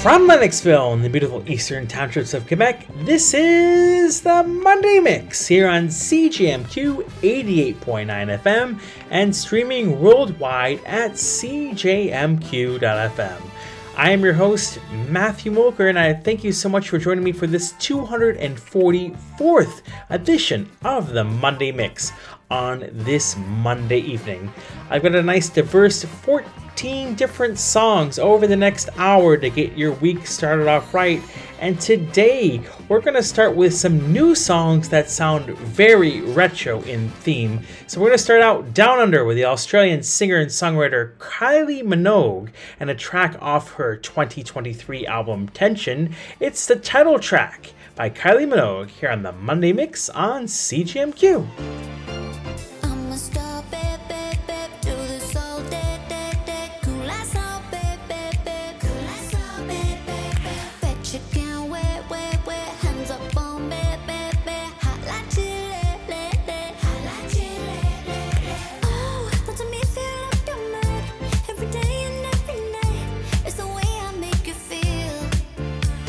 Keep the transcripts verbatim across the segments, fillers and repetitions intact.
From Lennoxville in the beautiful eastern townships of Quebec, this is the Monday Mix here on C J M Q eighty-eight point nine F M and streaming worldwide at c j m q dot f m. I am your host, Matthew Mulker, and I thank you so much for joining me for this two hundred forty-fourth edition of the Monday Mix on this Monday evening. I've got a nice diverse fourteen different songs over the next hour to get your week started off right. And today we're going to start with some new songs that sound very retro in theme. So we're going to start out Down Under with the Australian singer and songwriter Kylie Minogue and a track off her twenty twenty-three album Tension. It's the title track by Kylie Minogue here on the Monday Mix on C J M Q.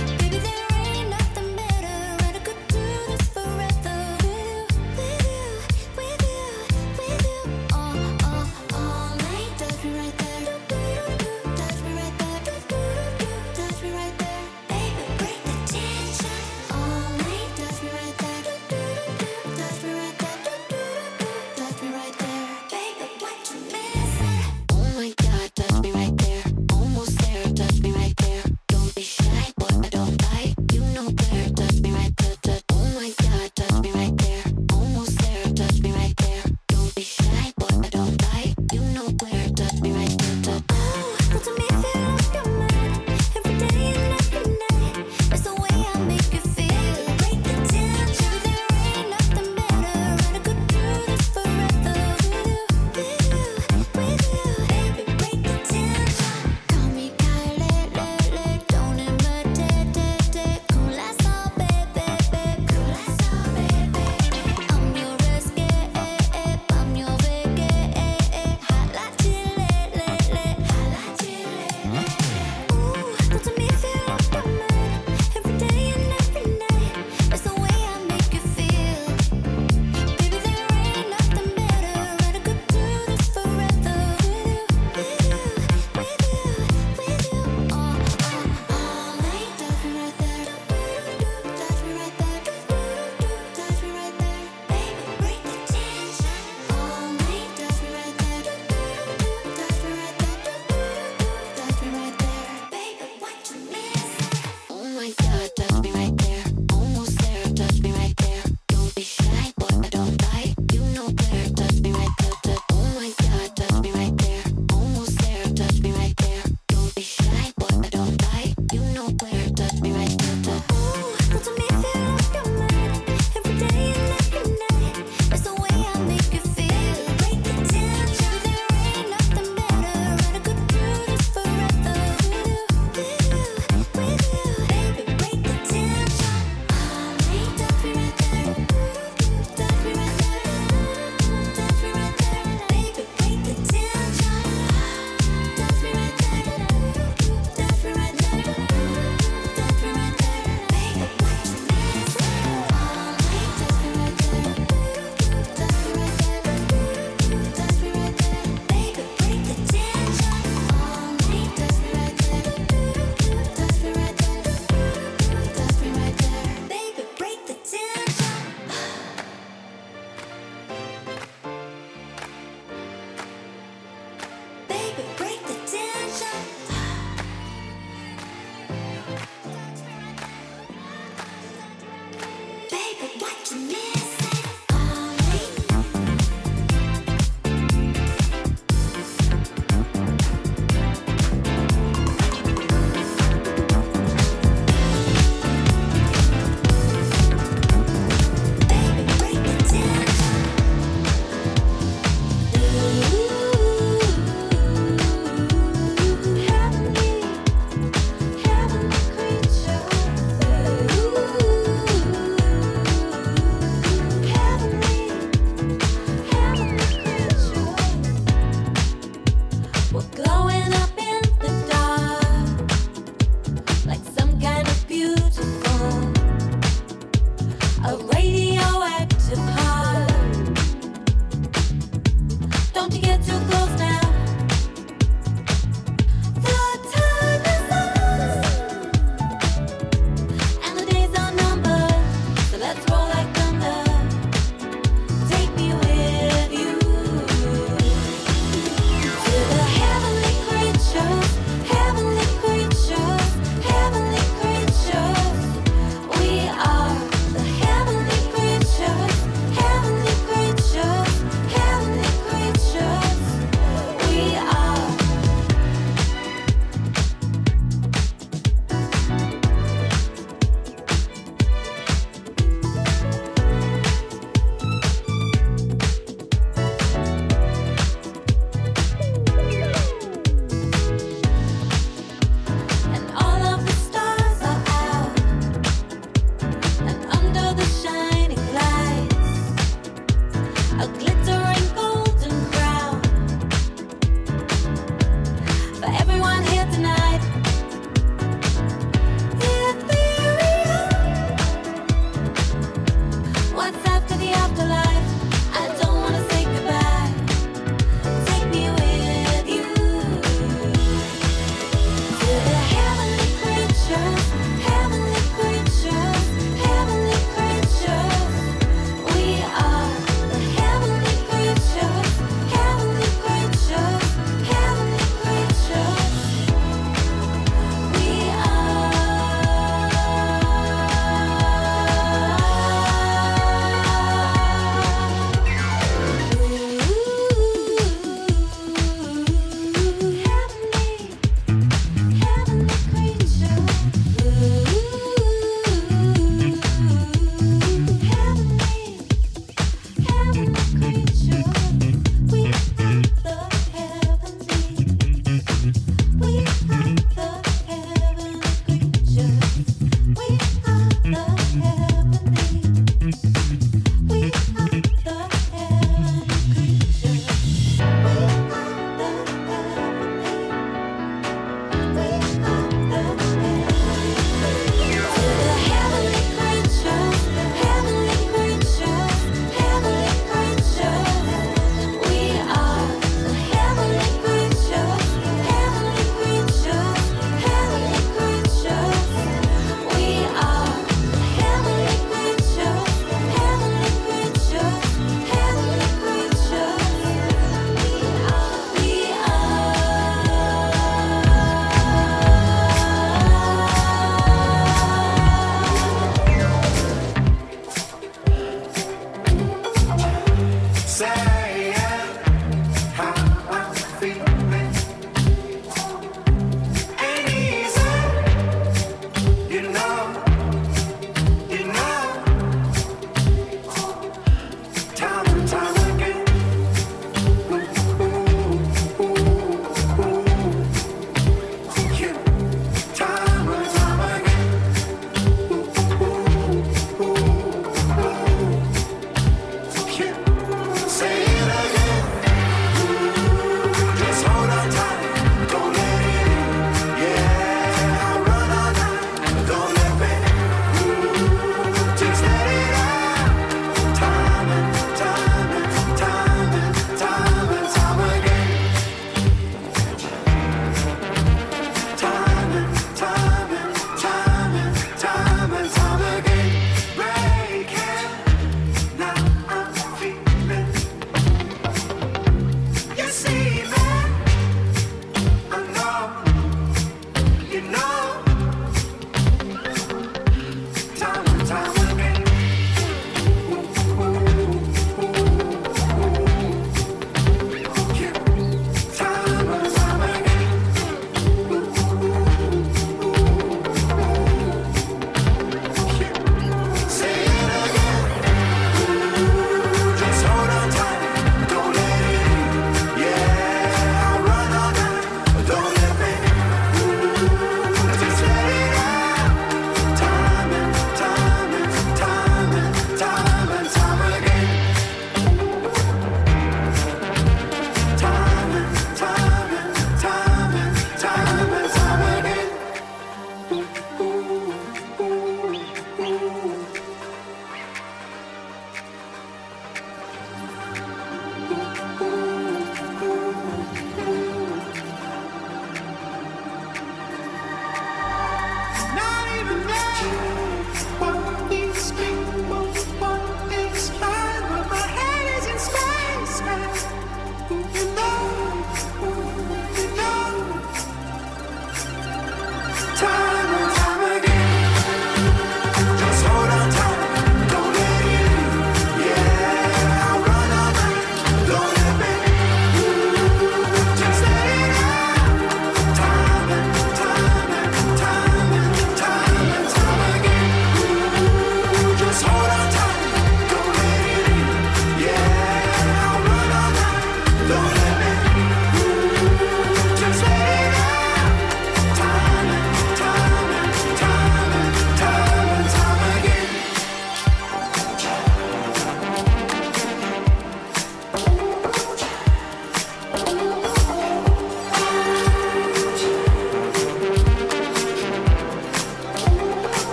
Forever with you, with you. Say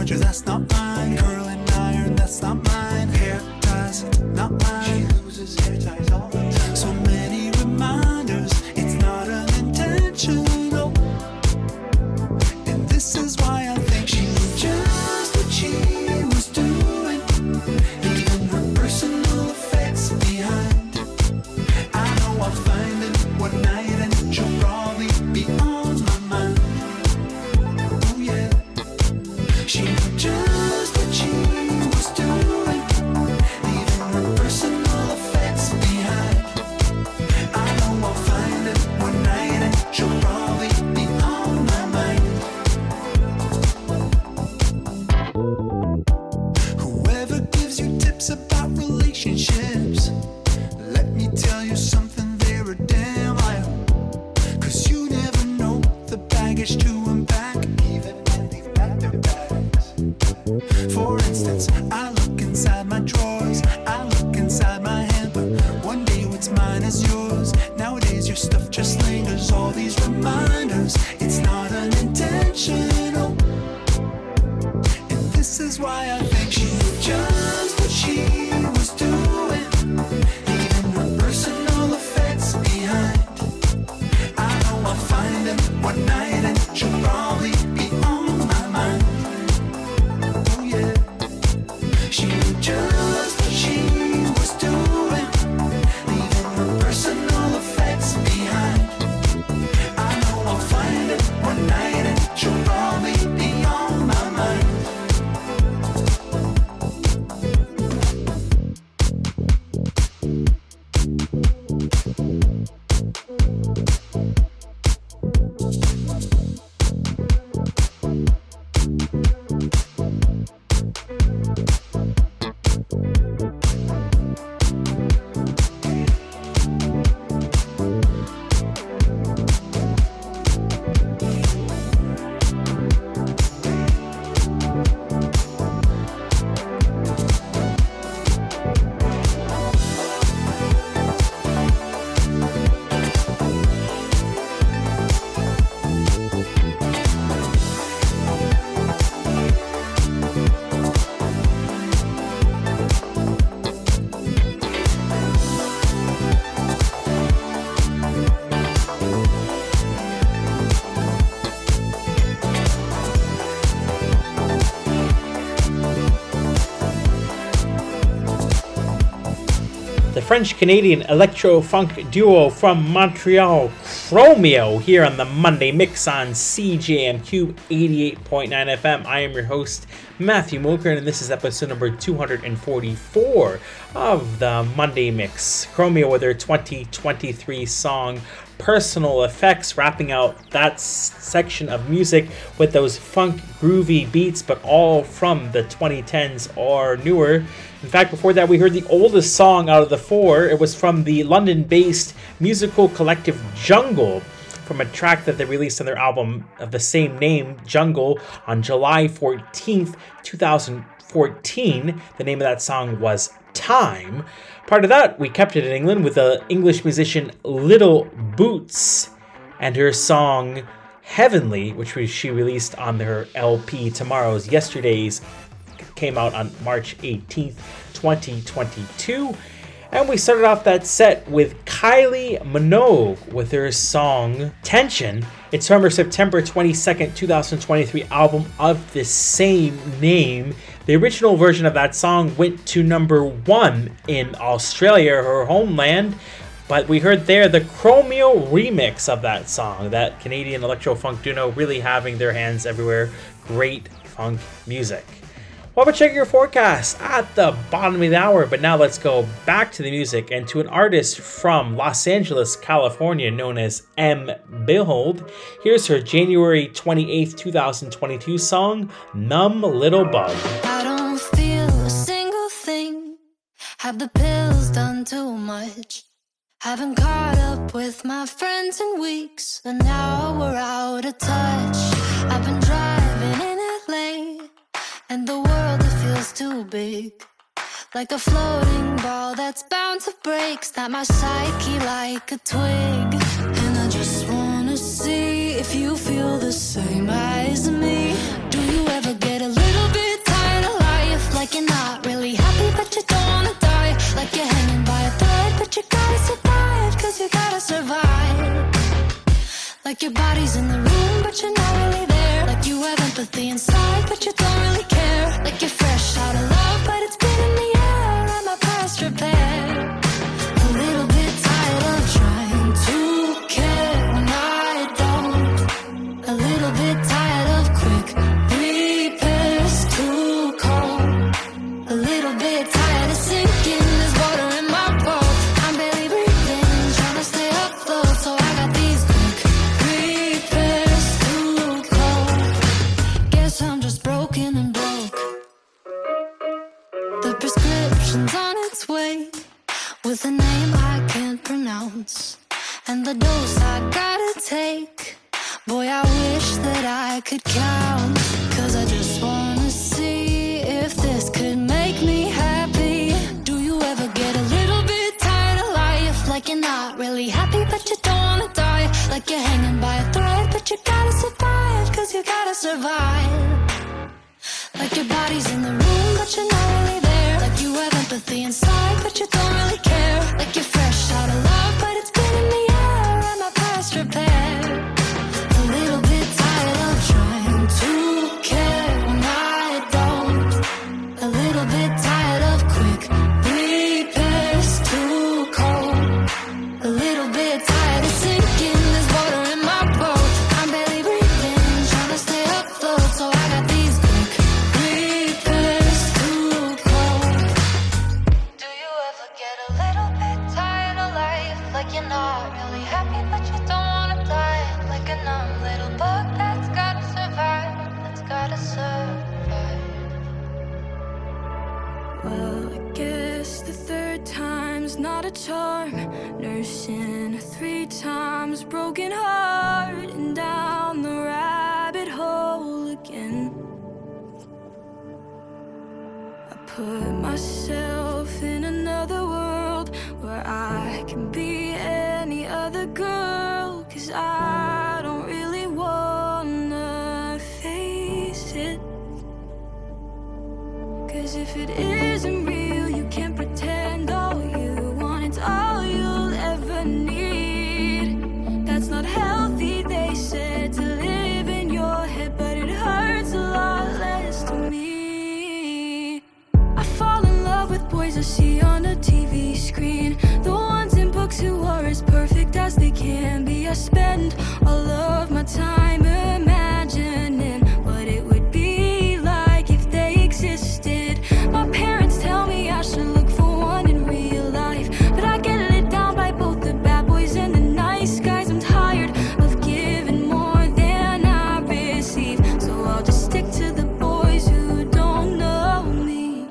charger, that's not mine. Curling iron, that's not mine. Hair ties, not mine. She loses hair ties all the time. So many reminders, it's not unintentional. And this is why I think she knew just what she was doing, leaving her personal effects behind. I know I'll find it one night and she'll probably be on my mind. Oh yeah, she knew just what she was doing, leaving her personal effects behind. I know I'll find it one night and she'll probably be on my mind. Whoever gives you tips about relationships, let me tell you something, they're a damn liar. Cause you never know the baggage to unpack, even when they've packed their bags. For instance, I look inside my drawers, I look inside my head, but one day what's mine is yours. Nowadays your stuff just lingers, all these reminders, it's not unintentional. And this is why I think she knew just what she was doing, leaving her personal effects behind. I know I'll find him one night and she'll probably be on my mind. Oh yeah, she knew just what she was doing, leaving her personal effects behind. I know I'll find him one night and she'll probably be on my mind. French-Canadian electro-funk duo from Montreal, Chromeo, here on the Monday Mix on C J M Q eighty-eight point nine F M. I am your host, Matthew Mulkern, and this is episode number two hundred forty-four of the Monday Mix. Chromeo with their twenty twenty-three song Personal Effects, wrapping out that s- section of music with those funk groovy beats, but all from the twenty tens or newer. In fact, before that, we heard the oldest song out of the four. It was from the London-based musical collective Jungle, from a track that they released on their album of the same name, Jungle, on July fourteenth, twenty fourteen. The name of that song was Time. Part of that, we kept it in England with the English musician Little Boots and her song Heavenly, which she released on her L P Tomorrow's Yesterdays, came out on March eighteenth, twenty twenty-two. And we started off that set with Kylie Minogue with her song Tension. It's from her September twenty-second, twenty twenty-three album of the same name. The original version of that song went to number one in Australia, her homeland. But we heard there the Chromeo remix of that song. That Canadian electro-funk duo really having their hands everywhere. Great funk music. Well, but check your forecast at the bottom of the hour. But now let's go back to the music and to an artist from Los Angeles, California, known as M. Behold. Here's her January twenty-eighth, twenty twenty-two song, Numb Little Bug. I don't feel a single thing. Have the pills done too much? Haven't caught up with my friends in weeks, and now we're out of touch. I've been driving in L A, and the world, it feels too big. Like a floating ball that's bound to break. Snap my psyche like a twig. And I just wanna see if you feel the same as me. Do you ever get a little bit ounce. And the dose I gotta take, boy, I wish that I could count. Cause I just wanna see if this could make me happy. Do you ever get a little bit tired of life? Like you're not really happy but you don't wanna die. Like you're hanging by a thread but you gotta survive. Cause you gotta survive. Like your body's in the room but you're not really there. Like you have empathy inside but you don't really care. Like you're fresh out of love but it's been in the air and my past repair. A little bit tired of trying to care when I don't. A little bit tired of quick repairs, too cold. A little bit tired of sinking, there's water in my boat. I'm barely breathing, trying to stay afloat. So I got these quick repairs, too cold. Do you ever get a little bit tired of life? Like you're not really happy but you don't wanna die. Like a numb little bug that's gotta survive, that's gotta survive. Well, I guess the third time's not a charm. Nursing a three times broken heart and down the rabbit hole again. I put myself in another world where I can be any other girl. Cause I don't really wanna face it. Cause if it isn't real, you can't pretend all you want. It's all you'll ever need. That's not healthy, they said, to live in your head. But it hurts a lot less to me. I fall in love with boys I see on a T V screen. The ones in books who are as perfect as they can be. I spend all of my time imagining what it would be like if they existed. My parents tell me I should look for one in real life, but I get lit down by both the bad boys and the nice guys. I'm tired of giving more than I receive, so I'll just stick to the boys who don't know me.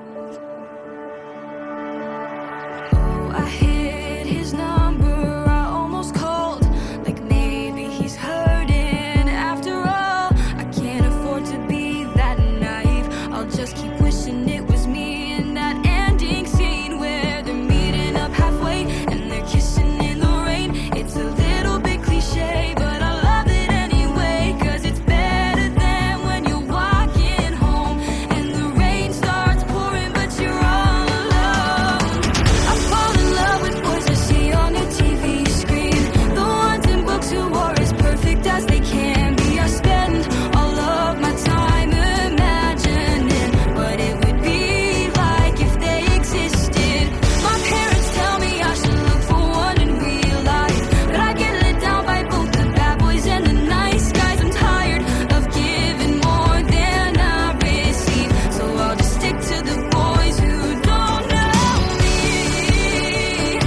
Oh, I hit his number, I almost called. Like maybe he's hurting after all. I can't afford to be that naive. I'll just keep wishing it was me in that ending scene where they're meeting up halfway and they're kissing in the rain. It's a little bit cliche, but I love it anyway. Cause it's better than when you're walking home and the rain starts pouring but you're all alone. I fall in love with boys I see on a T V screen. The ones in books who are as perfect as they can be. I spend all of my time imagining what it would be like if they existed. My parents tell me I should look for one in real life, but I get let down by both the bad boys and the nice guys. I'm tired of giving more than I receive, so I'll just stick to the boys who don't know me.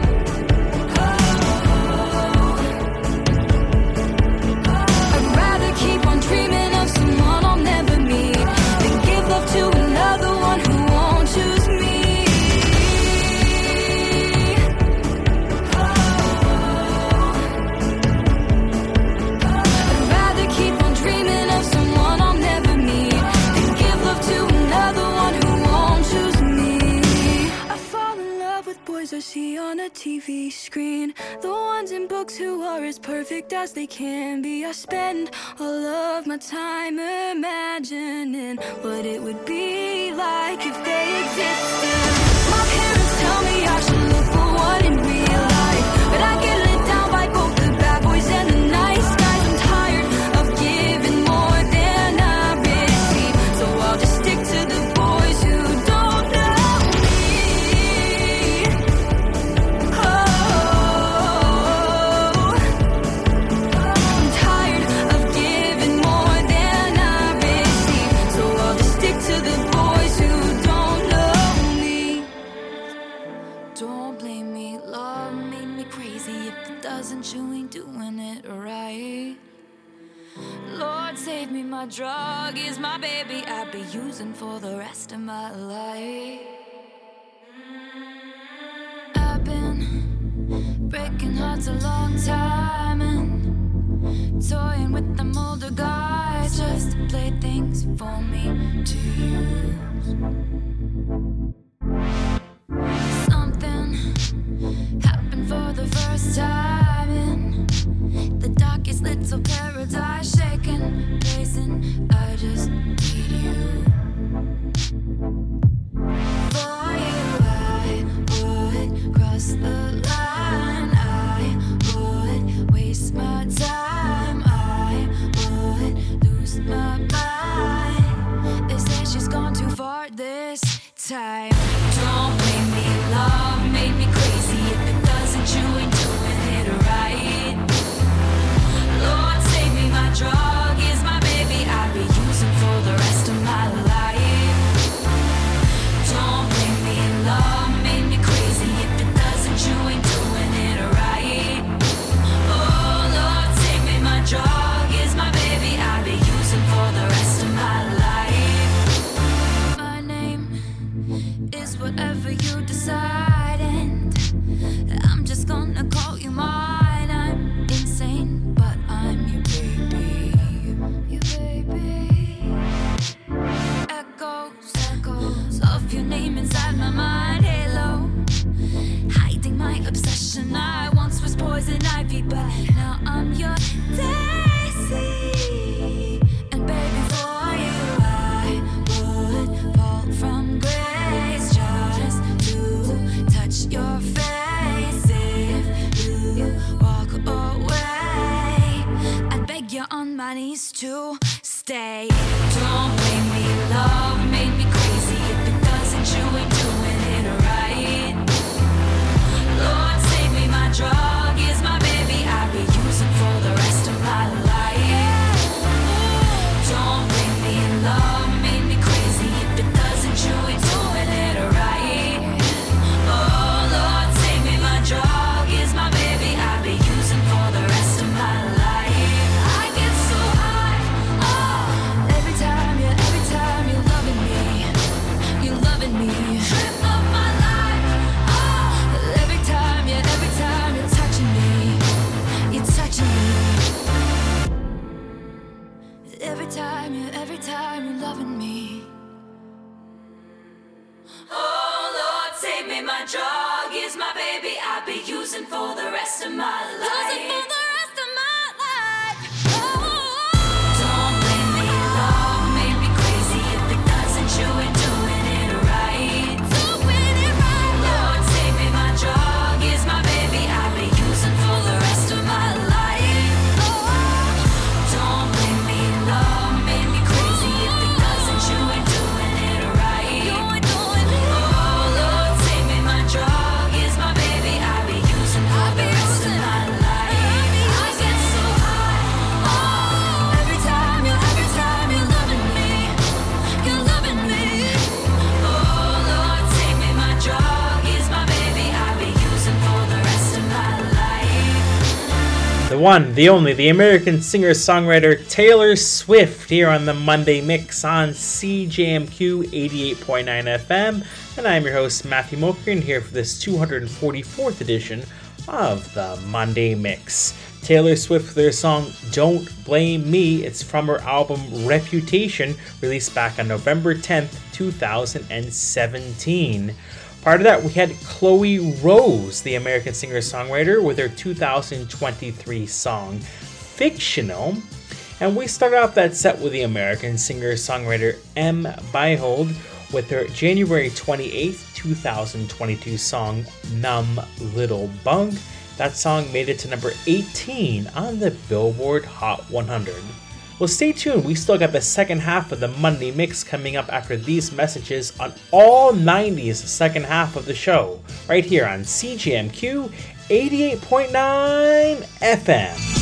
I'd rather keep on dreaming of someone I'll never meet than give love to another one who won't choose me. I'd rather keep on dreaming of someone I'll never meet than give love to another one who won't choose me. I fall in love with boys I see on a T V screen. The ones in books who are as perfect as they can be. I spend all of my time imagining what it would be like if they existed. My parents tell me I should look for one in real life, but I get lit down by both the bad boys and the nice guys. I'm tired of giving more than I receive, so I'll just stick to the boys who don't know me. Oh, I'm tired of giving more than I receive, so I'll just stick to the boys who don't know me. Don't blame me, love made me crazy. If it doesn't, you ain't doing it right. Lord save me, my drug is my baby. I'd be using for the rest of my life. I've been breaking hearts a long time and toying with them older guys just to play things for me to use. Something happened for the first time in the darkest little paradise, shaking, pacing. I just need you. For you, I would cross the line. I would waste my time. I would lose my mind. They say she's gone too far this time. Don't blame me, love made me crazy. If it doesn't, you ain't doing it right. Lord, save me, my drug is my baby. I'll be using for the rest of my life. Don't blame me, love made me crazy. If it doesn't, you ain't doing it right. Oh, Lord, save me, my drug is my baby. I'll be using for the rest of my life. My name is whatever you decide, and I'm just gonna call you mine. I'm insane, but I'm your baby. Your baby. Echoes, echoes of your name inside my mind. Halo, hiding my obsession. I once was poison ivy, but now I'm your daisy. And baby, for you I would fall from grace just to touch your face. If you walk away, I'd beg you on my knees to stay. Don't blame me, love made me crazy. If it doesn't, you ain't doing it right. Lord, save me, my drug is my baby. I'll be using for the rest of my life. Don't blame me, love made me crazy. If it doesn't, you ain't doing it right. Oh, Lord, save me, my drug is my baby. I'll be using for the rest of my life. I get so high, oh, every time you, every time you're loving me, you're loving me. Trip of my life, oh, every time you, every time you're touching me, you're touching me. Every time you, every time you're loving me. Oh, Lord, save me, my drug is my baby. I'll be using for the rest of my life. Using for the rest of my life. Oh, don't blame me, love made me crazy. If it doesn't, you ain't doing it right. Doing it right. Lord, save me, my drug is my baby. I'll be using for the rest of my life. Oh, don't blame me, love made me crazy. If it doesn't, you ain't doing it right. You ain't doing it. Oh, Lord, save me, my drug is my baby. I'll be using for the rest of my life. I get so high, oh, every time you, every time you're loving me, you're loving me. Oh, Lord, save me, my drug is my baby. I'll be using for the rest of my life. The one, the only, the American singer-songwriter Taylor Swift here on the Monday Mix on C J M Q eighty-eight point nine F M. And I'm your host, Matthew Mulkern, here for this two hundred forty-fourth edition of the Monday Mix. Taylor Swift with their song Don't Blame Me. It's from her album Reputation, released back on November tenth, two thousand seventeen. Part of that, we had Chloe Rose, the American singer-songwriter, with her two thousand twenty-three song Fictional. And we started off that set with the American singer-songwriter M. Byhold with her January twenty-eighth, two thousand twenty-two song Numb Little Bug. That song made it to number eighteen on the Billboard Hot one hundred. Well, stay tuned. We still got the second half of the Monday Mix coming up after these messages on all nineties second half of the show, right here on C J M Q eighty-eight point nine F M.